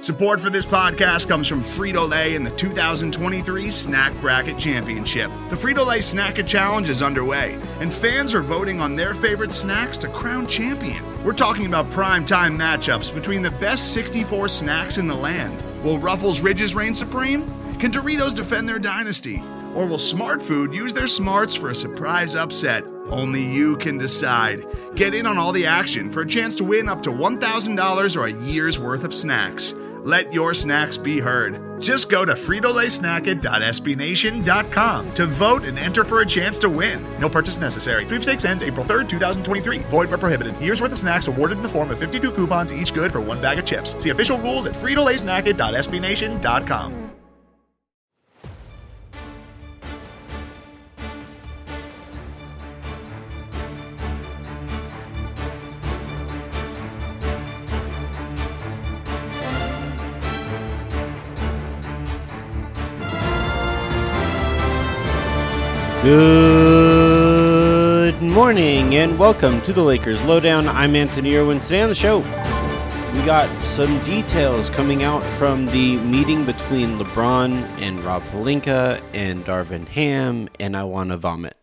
Support for this podcast comes from Frito-Lay and the 2023 Snack Bracket Championship. The Frito-Lay Snack-A Challenge is underway, and fans are voting on their favorite snacks to crown champion. We're talking about prime-time matchups between the best 64 snacks in the land. Will Ruffles Ridges reign supreme? Can Doritos defend their dynasty? Or will Smart Food use their smarts for a surprise upset? Only you can decide. Get in on all the action for a chance to win up to $1,000 or a year's worth of snacks. Let your snacks be heard. Just go to fritolaysnacket.sbnation.com to vote and enter for a chance to win. No purchase necessary. Sweepstakes ends April 3rd, 2023. Void where prohibited. Year's worth of snacks awarded in the form of 52 coupons, each good for one bag of chips. See official rules at fritolaysnacket.sbnation.com. Good morning and welcome to the Lakers Lowdown. I'm Anthony Irwin. Today on the show, we got some details coming out from the meeting between LeBron and Rob Pelinka and Darvin Ham, and I want to vomit.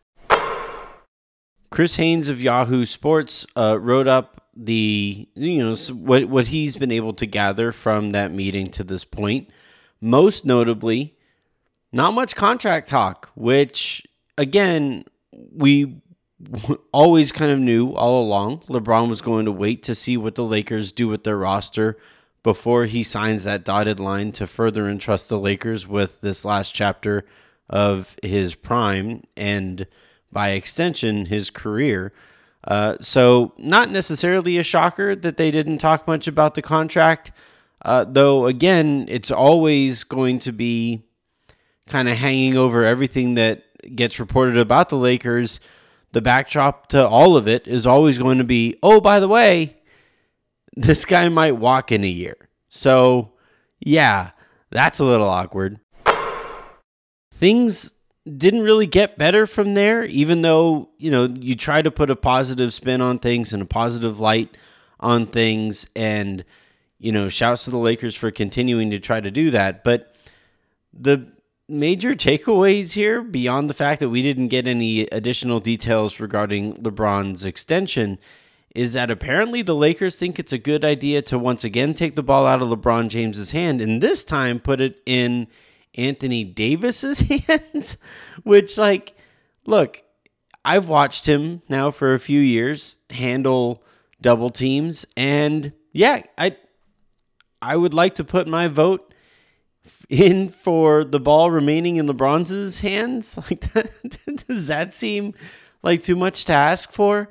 Chris Haynes of Yahoo Sports wrote up the what he's been able to gather from that meeting to this point. Most notably, not much contract talk, which again, we always kind of knew all along LeBron was going to wait to see what the Lakers do with their roster before he signs that dotted line to further entrust the Lakers with this last chapter of his prime and, by extension, his career. So not necessarily a shocker that they didn't talk much about the contract, though, again, it's always going to be kind of hanging over everything that gets reported about the Lakers. The backdrop to all of it is always going to be, oh, by the way, this guy might walk in a year. So, yeah, that's a little awkward. Things didn't really get better from there, even though, you try to put a positive spin on things and a positive light on things. And, shouts to the Lakers for continuing to try to do that. But the major takeaways here, beyond the fact that we didn't get any additional details regarding LeBron's extension, is that apparently the Lakers think it's a good idea to once again take the ball out of LeBron James's hand and this time put it in Anthony Davis's hands, which, look, I've watched him now for a few years handle double teams, and yeah, I would like to put my vote in for the ball remaining in LeBron's hands. Like that, does that seem like too much to ask for?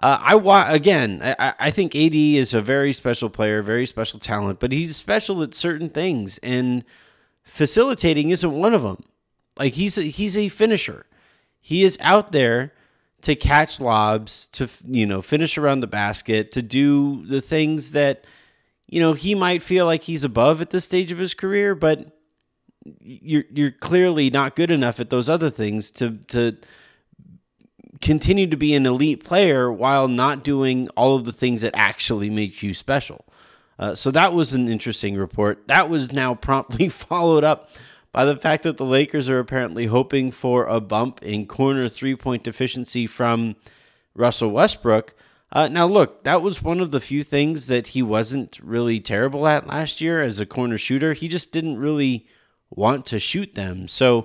I think AD is a very special player, very special talent, but he's special at certain things, and facilitating isn't one of them. Like he's a finisher. He is out there to catch lobs, to finish around the basket, to do the things that he might feel like he's above at this stage of his career, but you're clearly not good enough at those other things to continue to be an elite player while not doing all of the things that actually make you special. So that was an interesting report. That was now promptly followed up by the fact that the Lakers are apparently hoping for a bump in corner three-point efficiency from Russell Westbrook. Now, look, that was one of the few things that he wasn't really terrible at last year as a corner shooter. He just didn't really want to shoot them. So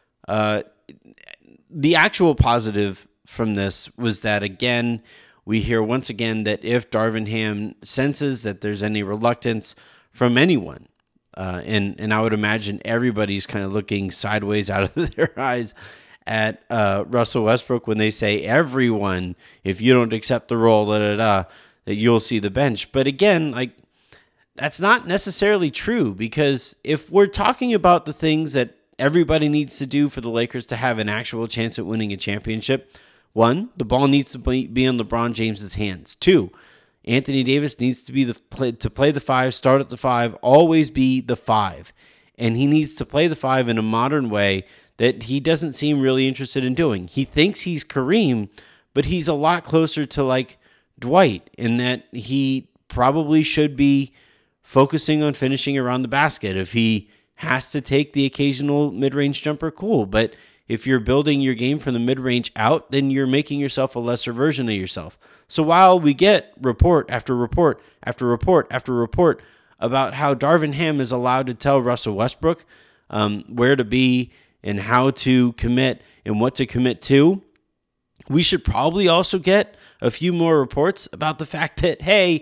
the actual positive from this was that, again, we hear once again that if Darvin Ham senses that there's any reluctance from anyone, and I would imagine everybody's kind of looking sideways out of their eyes at Russell Westbrook when they say everyone, if you don't accept the role, that you'll see the bench. But again, that's not necessarily true, because if we're talking about the things that everybody needs to do for the Lakers to have an actual chance at winning a championship, one, the ball needs to be in LeBron James's hands. Two, Anthony Davis needs to be to play the five, start at the five, always be the five. And he needs to play the five in a modern way that he doesn't seem really interested in doing. He thinks he's Kareem, but he's a lot closer to Dwight in that he probably should be focusing on finishing around the basket. If he has to take the occasional mid-range jumper, cool. But if you're building your game from the mid-range out, then you're making yourself a lesser version of yourself. So while we get report after report after report after report about how Darvin Ham is allowed to tell Russell Westbrook where to be and how to commit and what to commit to, we should probably also get a few more reports about the fact that, hey,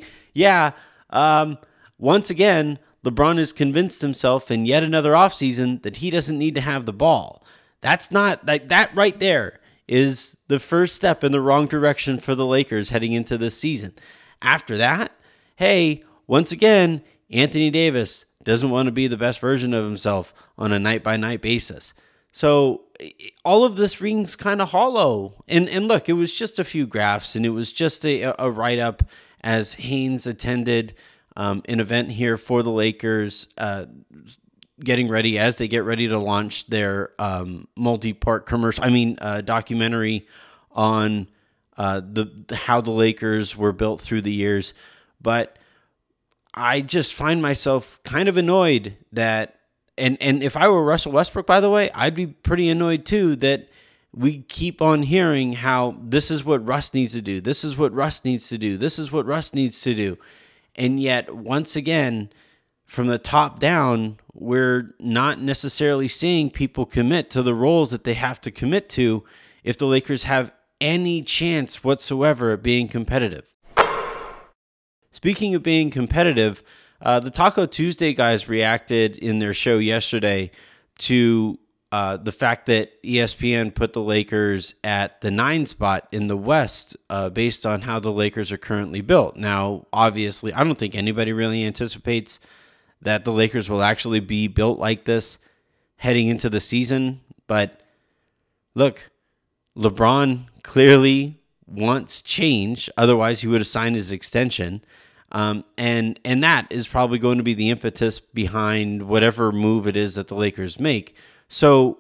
once again, LeBron has convinced himself in yet another offseason that he doesn't need to have the ball. That's not, like, that right there is the first step in the wrong direction for the Lakers heading into this season. After that, hey, once again, Anthony Davis doesn't want to be the best version of himself on a night-by-night basis. So all of this rings kind of hollow. And look, it was just a few graphs, and it was just a write-up as Haynes attended an event here for the Lakers, getting ready as they get ready to launch their multi-part documentary on how the Lakers were built through the years. But I just find myself kind of annoyed that, and if I were Russell Westbrook, by the way, I'd be pretty annoyed too that we keep on hearing how this is what Russ needs to do. This is what Russ needs to do. This is what Russ needs to do. And yet, once again, from the top down, we're not necessarily seeing people commit to the roles that they have to commit to if the Lakers have any chance whatsoever at being competitive. Speaking of being competitive, the Taco Tuesday guys reacted in their show yesterday to the fact that ESPN put the Lakers at the 9 spot in the West based on how the Lakers are currently built. Now, obviously, I don't think anybody really anticipates that the Lakers will actually be built like this heading into the season. But look, LeBron clearly wants change. Otherwise, he would have signed his extension. And that is probably going to be the impetus behind whatever move it is that the Lakers make. So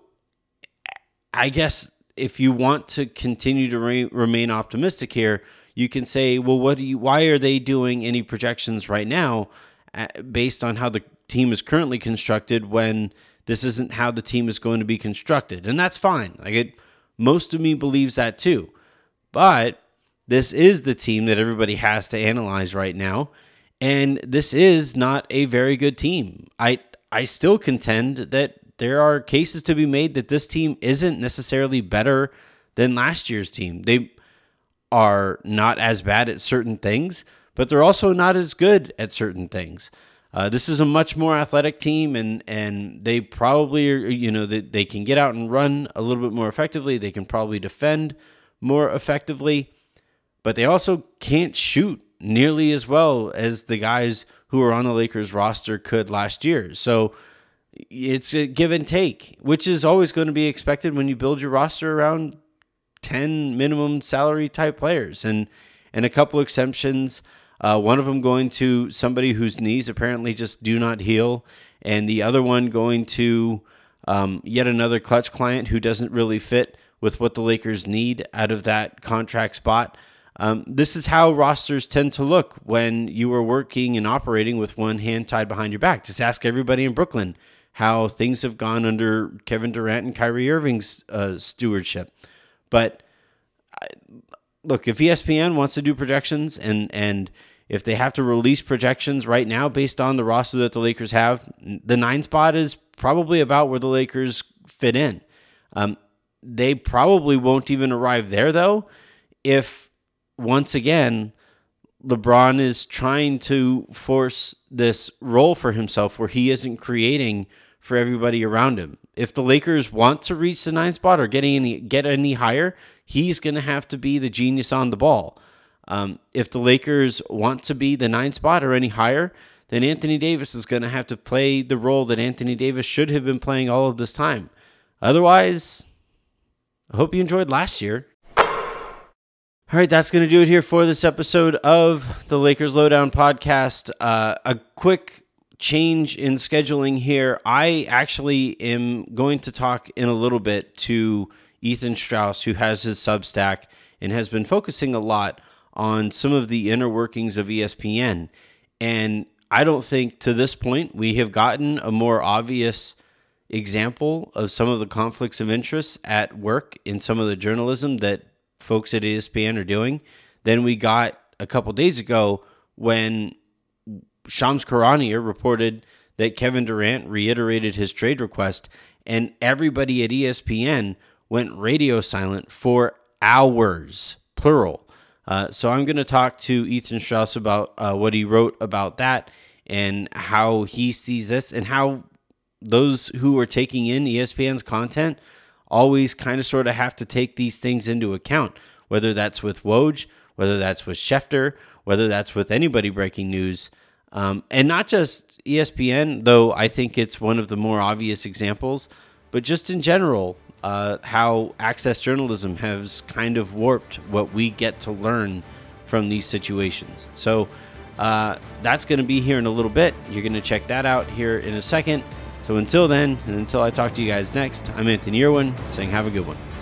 I guess if you want to continue to remain optimistic here, you can say, well, why are they doing any projections right now based on how the team is currently constructed when this isn't how the team is going to be constructed? And that's fine. Most of me believes that too. But this is the team that everybody has to analyze right now. And this is not a very good team. I still contend that there are cases to be made that this team isn't necessarily better than last year's team. They are not as bad at certain things, but they're also not as good at certain things. This is a much more athletic team, and they probably are, they can get out and run a little bit more effectively. They can probably defend more effectively, but they also can't shoot nearly as well as the guys who are on the Lakers roster could last year. So it's a give and take, which is always going to be expected when you build your roster around 10 minimum salary type players, and a couple exceptions. One of them going to somebody whose knees apparently just do not heal, and the other one going to yet another clutch client who doesn't really fit with what the Lakers need out of that contract spot. This is how rosters tend to look when you are working and operating with one hand tied behind your back. Just ask everybody in Brooklyn how things have gone under Kevin Durant and Kyrie Irving's stewardship. But look, if ESPN wants to do projections and if they have to release projections right now based on the roster that the Lakers have, the 9 spot is probably about where the Lakers fit in. They probably won't even arrive there, though, if, once again, LeBron is trying to force this role for himself where he isn't creating for everybody around him. If the Lakers want to reach the 9 spot or get any higher, he's going to have to be the genius on the ball. If the Lakers want to be the 9 spot or any higher, then Anthony Davis is going to have to play the role that Anthony Davis should have been playing all of this time. Otherwise, I hope you enjoyed last year. All right, that's going to do it here for this episode of the Lakers Lowdown podcast. A quick change in scheduling here. I actually am going to talk in a little bit to Ethan Strauss, who has his Substack and has been focusing a lot on some of the inner workings of ESPN. And I don't think to this point we have gotten a more obvious example of some of the conflicts of interest at work in some of the journalism that folks at ESPN are doing than we got a couple days ago when Shams Charania reported that Kevin Durant reiterated his trade request, and everybody at ESPN went radio silent for hours, plural. So I'm going to talk to Ethan Strauss about what he wrote about that and how he sees this and how those who are taking in ESPN's content always kind of sort of have to take these things into account, whether that's with Woj, whether that's with Schefter, whether that's with anybody breaking news. And not just ESPN, though I think it's one of the more obvious examples, but just in general, how access journalism has kind of warped what we get to learn from these situations. So that's going to be here in a little bit. You're going to check that out here in a second. So until then, and until I talk to you guys next, I'm Anthony Irwin saying have a good one.